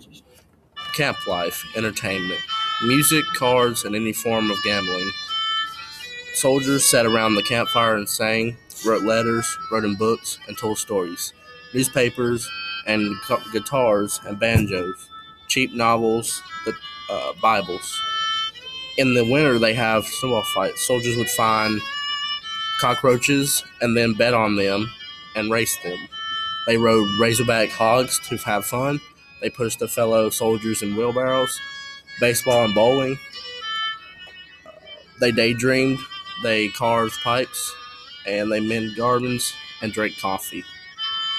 Camp life, entertainment, music, cards, and any form of gambling. Soldiers sat around the campfire and sang, wrote letters, wrote in books, and told stories. Newspapers and guitars and banjos, cheap novels, the Bibles. In the winter, they have snowball fights. Soldiers would find cockroaches and then bet on them and race them. They rode razorback hogs to have fun. They pushed their fellow soldiers in wheelbarrows, baseball and bowling. They daydreamed, they carved pipes, and they mended gardens and drank coffee.